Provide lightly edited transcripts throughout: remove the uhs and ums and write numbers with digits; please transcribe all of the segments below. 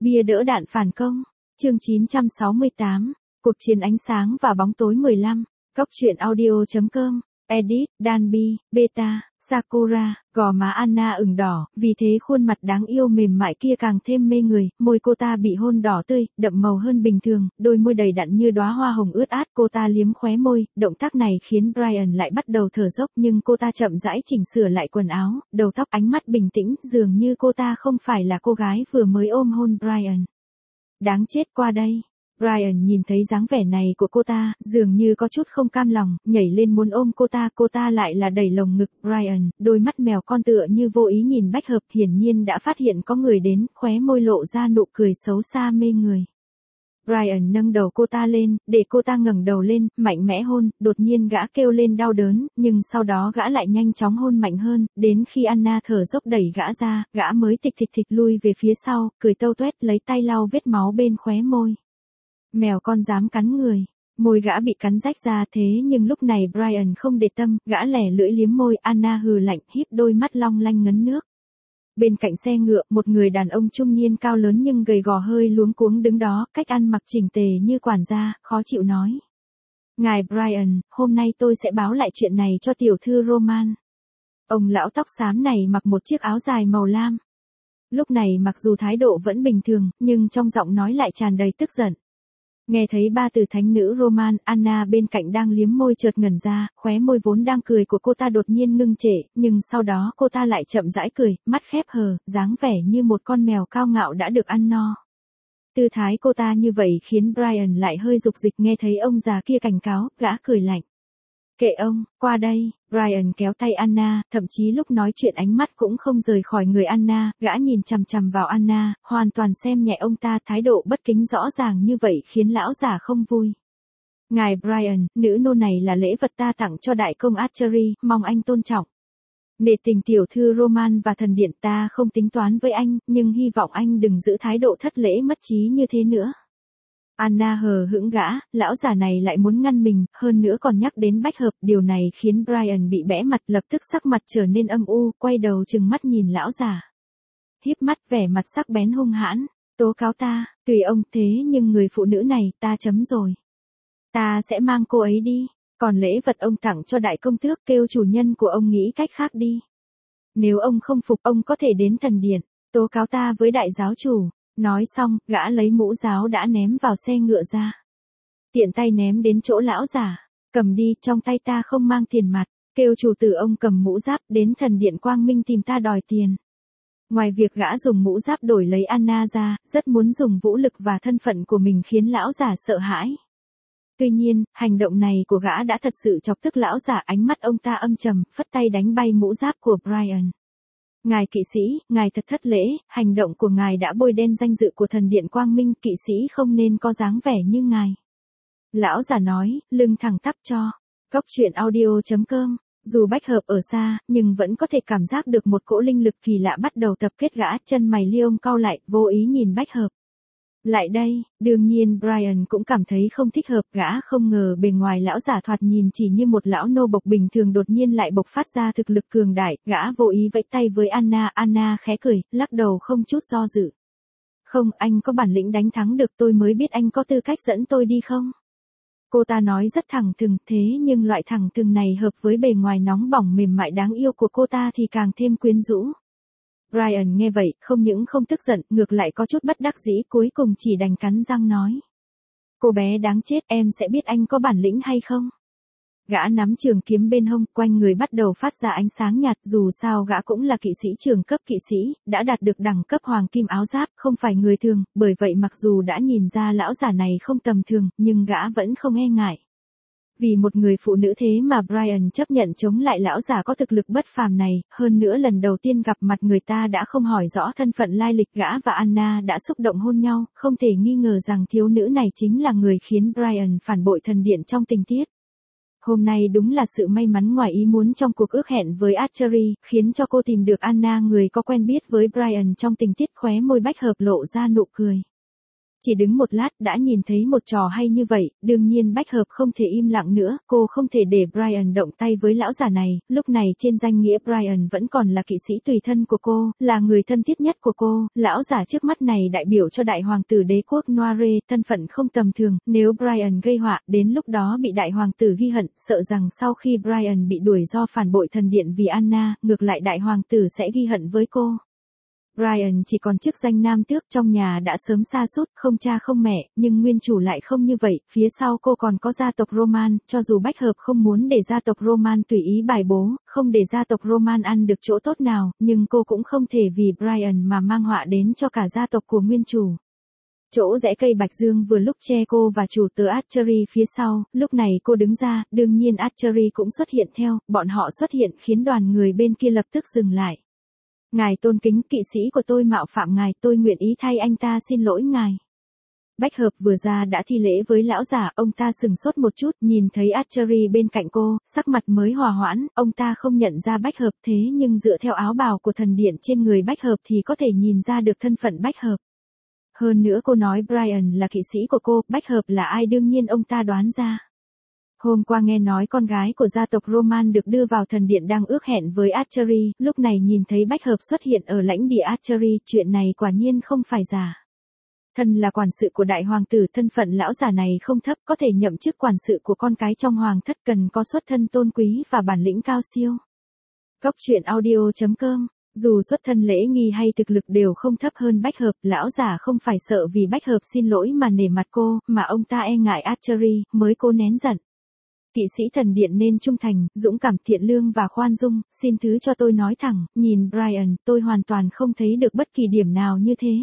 Bia đỡ đạn phản công. Chương 968. Cuộc chiến ánh sáng và bóng tối 15. Góc truyện audio.com. Edit, Danby, Beta, Sakura, gò má Anna ửng đỏ, vì thế khuôn mặt đáng yêu mềm mại kia càng thêm mê người, môi cô ta bị hôn đỏ tươi, đậm màu hơn bình thường, đôi môi đầy đặn như đóa hoa hồng ướt át, cô ta liếm khóe môi, động tác này khiến Brian lại bắt đầu thở dốc nhưng cô ta chậm rãi chỉnh sửa lại quần áo, đầu tóc ánh mắt bình tĩnh, dường như cô ta không phải là cô gái vừa mới ôm hôn Brian. Đáng chết qua đây. Brian nhìn thấy dáng vẻ này của cô ta, dường như có chút không cam lòng, nhảy lên muốn ôm cô ta lại là đẩy lồng ngực Brian, đôi mắt mèo con tựa như vô ý nhìn Bách Hợp, hiển nhiên đã phát hiện có người đến, khóe môi lộ ra nụ cười xấu xa mê người. Brian nâng đầu cô ta lên, để cô ta ngẩng đầu lên, mạnh mẽ hôn, đột nhiên gã kêu lên đau đớn, nhưng sau đó gã lại nhanh chóng hôn mạnh hơn, đến khi Anna thở dốc đẩy gã ra, gã mới thịch lui về phía sau, cười tâu tuét lấy tay lau vết máu bên khóe môi. Mèo con dám cắn người. Môi gã bị cắn rách ra thế nhưng lúc này Brian không để tâm, gã lẻ lưỡi liếm môi, Anna hừ lạnh, híp đôi mắt long lanh ngấn nước. Bên cạnh xe ngựa, một người đàn ông trung niên cao lớn nhưng gầy gò hơi luống cuống đứng đó, cách ăn mặc chỉnh tề như quản gia, khó chịu nói. Ngài Brian, hôm nay tôi sẽ báo lại chuyện này cho tiểu thư Roman. Ông lão tóc xám này mặc một chiếc áo dài màu lam. Lúc này mặc dù thái độ vẫn bình thường, nhưng trong giọng nói lại tràn đầy tức giận. Nghe thấy ba từ thánh nữ Roman, Anna bên cạnh đang liếm môi chợt ngẩn ra, khóe môi vốn đang cười của cô ta đột nhiên ngưng trệ, nhưng sau đó cô ta lại chậm rãi cười, mắt khép hờ, dáng vẻ như một con mèo cao ngạo đã được ăn no. Tư thái cô ta như vậy khiến Brian lại hơi dục dịch, nghe thấy ông già kia cảnh cáo, gã cười lạnh. Kệ ông, qua đây, Brian kéo tay Anna, thậm chí lúc nói chuyện ánh mắt cũng không rời khỏi người Anna, gã nhìn chằm chằm vào Anna, hoàn toàn xem nhẹ ông ta, thái độ bất kính rõ ràng như vậy khiến lão già không vui. Ngài Brian, nữ nô này là lễ vật ta tặng cho đại công Archery, mong anh tôn trọng. Nể tình tiểu thư Roman và thần điện, ta không tính toán với anh, nhưng hy vọng anh đừng giữ thái độ thất lễ mất trí như thế nữa. Anna hờ hững gã, lão già này lại muốn ngăn mình, hơn nữa còn nhắc đến Bách Hợp, điều này khiến Brian bị bẽ mặt, lập tức sắc mặt trở nên âm u, quay đầu trừng mắt nhìn lão già. Híp mắt vẻ mặt sắc bén hung hãn, tố cáo ta, tùy ông, thế nhưng người phụ nữ này, ta chấm rồi. Ta sẽ mang cô ấy đi, còn lễ vật ông tặng cho đại công tước, kêu chủ nhân của ông nghĩ cách khác đi. Nếu ông không phục, ông có thể đến thần điện, tố cáo ta với đại giáo chủ. Nói xong, gã lấy mũ giáo đã ném vào xe ngựa ra. Tiện tay ném đến chỗ lão già. Cầm đi, trong tay ta không mang tiền mặt. Kêu chủ tử ông cầm mũ giáp đến thần điện Quang Minh tìm ta đòi tiền. Ngoài việc gã dùng mũ giáp đổi lấy Anna ra, rất muốn dùng vũ lực và thân phận của mình khiến lão già sợ hãi. Tuy nhiên, hành động này của gã đã thật sự chọc tức lão già, ánh mắt ông ta âm trầm, phất tay đánh bay mũ giáp của Brian. Ngài kỵ sĩ, ngài thật thất lễ, hành động của ngài đã bôi đen danh dự của thần điện Quang Minh, kỵ sĩ không nên có dáng vẻ như ngài. Lão già nói, lưng thẳng tắp cho. Góc truyện audio.com. Dù Bách Hợp ở xa, nhưng vẫn có thể cảm giác được một cỗ linh lực kỳ lạ bắt đầu tập kết gã, chân mày Leon cau lại, vô ý nhìn Bách Hợp. Lại đây, đương nhiên Brian cũng cảm thấy không thích hợp, gã không ngờ bề ngoài lão giả thoạt nhìn chỉ như một lão nô bộc bình thường đột nhiên lại bộc phát ra thực lực cường đại, gã vô ý vẫy tay với Anna, Anna khẽ cười, lắc đầu không chút do dự. Không, anh có bản lĩnh đánh thắng được, tôi mới biết anh có tư cách dẫn tôi đi không? Cô ta nói rất thẳng thừng, thế nhưng loại thẳng thừng này hợp với bề ngoài nóng bỏng mềm mại đáng yêu của cô ta thì càng thêm quyến rũ. Brian nghe vậy, không những không tức giận, ngược lại có chút bất đắc dĩ, cuối cùng chỉ đành cắn răng nói. Cô bé đáng chết, em sẽ biết anh có bản lĩnh hay không? Gã nắm trường kiếm bên hông, quanh người bắt đầu phát ra ánh sáng nhạt, dù sao gã cũng là kỵ sĩ trưởng cấp kỵ sĩ, đã đạt được đẳng cấp hoàng kim áo giáp, không phải người thường, bởi vậy mặc dù đã nhìn ra lão già này không tầm thường, nhưng gã vẫn không e ngại. Vì một người phụ nữ thế mà Brian chấp nhận chống lại lão già có thực lực bất phàm này, hơn nữa lần đầu tiên gặp mặt người ta đã không hỏi rõ thân phận lai lịch, gã và Anna đã xúc động hôn nhau, không thể nghi ngờ rằng thiếu nữ này chính là người khiến Brian phản bội thần điện trong tình tiết. Hôm nay đúng là sự may mắn ngoài ý muốn trong cuộc ước hẹn với Archery, khiến cho cô tìm được Anna, người có quen biết với Brian trong tình tiết, khóe môi Bách Hợp lộ ra nụ cười. Chỉ đứng một lát đã nhìn thấy một trò hay như vậy, đương nhiên bách hợp không thể im lặng nữa, cô không thể để Brian động tay với lão già này, lúc này trên danh nghĩa Brian vẫn còn là kỵ sĩ tùy thân của cô, là người thân thiết nhất của cô, lão già trước mắt này đại biểu cho đại hoàng tử đế quốc Noire, thân phận không tầm thường, nếu Brian gây họa, đến lúc đó bị đại hoàng tử ghi hận, sợ rằng sau khi Brian bị đuổi do phản bội thần điện vì Anna, ngược lại đại hoàng tử sẽ ghi hận với cô. Brian chỉ còn chức danh nam tước, trong nhà đã sớm sa sút, không cha không mẹ, nhưng nguyên chủ lại không như vậy, phía sau cô còn có gia tộc Roman, cho dù bách hợp không muốn để gia tộc Roman tùy ý bài bố, không để gia tộc Roman ăn được chỗ tốt nào, nhưng cô cũng không thể vì Brian mà mang họa đến cho cả gia tộc của nguyên chủ. Chỗ rẽ cây bạch dương vừa lúc che cô và chủ tớ Archery phía sau, lúc này cô đứng ra, đương nhiên Archery cũng xuất hiện theo, bọn họ xuất hiện khiến đoàn người bên kia lập tức dừng lại. Ngài tôn kính, kỵ sĩ của tôi mạo phạm ngài, tôi nguyện ý thay anh ta xin lỗi ngài. Bách hợp vừa ra đã thi lễ với lão già, ông ta sừng sốt một chút, nhìn thấy Archery bên cạnh cô, sắc mặt mới hòa hoãn, ông ta không nhận ra bách hợp, thế nhưng dựa theo áo bào của thần điện trên người bách hợp thì có thể nhìn ra được thân phận bách hợp. Hơn nữa cô nói Brian là kỵ sĩ của cô, bách hợp là ai đương nhiên ông ta đoán ra. Hôm qua nghe nói con gái của gia tộc Roman được đưa vào thần điện đang ước hẹn với Archery, lúc này nhìn thấy bách hợp xuất hiện ở lãnh địa Archery, chuyện này quả nhiên không phải giả. Thân là quản sự của đại hoàng tử, thân phận lão già này không thấp, có thể nhậm chức quản sự của con cái trong hoàng thất, cần có xuất thân tôn quý và bản lĩnh cao siêu. Góc truyện audio.com. Dù xuất thân lễ nghi hay thực lực đều không thấp hơn bách hợp, lão già không phải sợ vì bách hợp xin lỗi mà nể mặt cô, mà ông ta e ngại Archery, mới cố nén giận. Kỵ sĩ thần điện nên trung thành, dũng cảm, thiện lương và khoan dung, xin thứ cho tôi nói thẳng, nhìn Brian, tôi hoàn toàn không thấy được bất kỳ điểm nào như thế.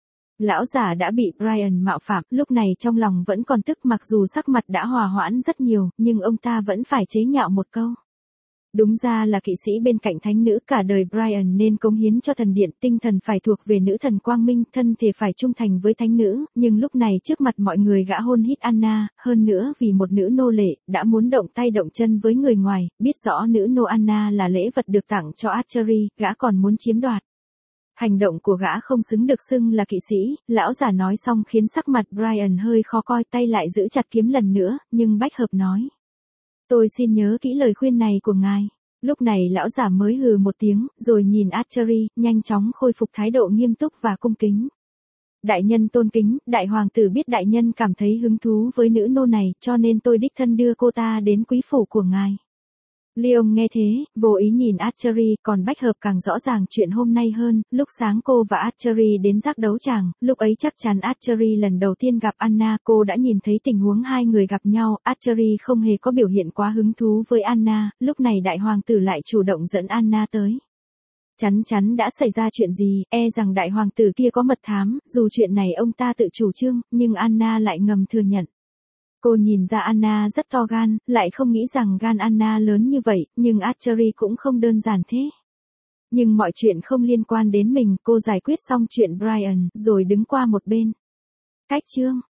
Lão già đã bị Brian mạo phạm, lúc này trong lòng vẫn còn tức, mặc dù sắc mặt đã hòa hoãn rất nhiều, nhưng ông ta vẫn phải chế nhạo một câu. Đúng ra là kỵ sĩ bên cạnh thánh nữ, cả đời Brian nên cống hiến cho thần điện, tinh thần phải thuộc về nữ thần quang minh, thân thể phải trung thành với thánh nữ, nhưng lúc này trước mặt mọi người gã hôn hít Anna, hơn nữa vì một nữ nô lệ, đã muốn động tay động chân với người ngoài, biết rõ nữ nô Anna là lễ vật được tặng cho Archery, gã còn muốn chiếm đoạt. Hành động của gã không xứng được xưng là kỵ sĩ, lão già nói xong khiến sắc mặt Brian hơi khó coi, tay lại giữ chặt kiếm lần nữa, nhưng bách hợp nói. Tôi xin nhớ kỹ lời khuyên này của ngài. Lúc này lão già mới hừ một tiếng, rồi nhìn Archery, nhanh chóng khôi phục thái độ nghiêm túc và cung kính. Đại nhân tôn kính, đại hoàng tử biết đại nhân cảm thấy hứng thú với nữ nô này, cho nên tôi đích thân đưa cô ta đến quý phủ của ngài. Leon nghe thế, vô ý nhìn Archery, còn bách hợp càng rõ ràng chuyện hôm nay hơn, lúc sáng cô và Archery đến giác đấu tràng, lúc ấy chắc chắn Archery lần đầu tiên gặp Anna, cô đã nhìn thấy tình huống hai người gặp nhau, Archery không hề có biểu hiện quá hứng thú với Anna, lúc này đại hoàng tử lại chủ động dẫn Anna tới. Chắn chắn đã xảy ra chuyện gì, e rằng đại hoàng tử kia có mật thám, dù chuyện này ông ta tự chủ trương, nhưng Anna lại ngầm thừa nhận. Cô nhìn ra Anna rất to gan, lại không nghĩ rằng gan Anna lớn như vậy, nhưng Archery cũng không đơn giản thế. Nhưng mọi chuyện không liên quan đến mình, cô giải quyết xong chuyện Brian, rồi đứng qua một bên. Cách chương.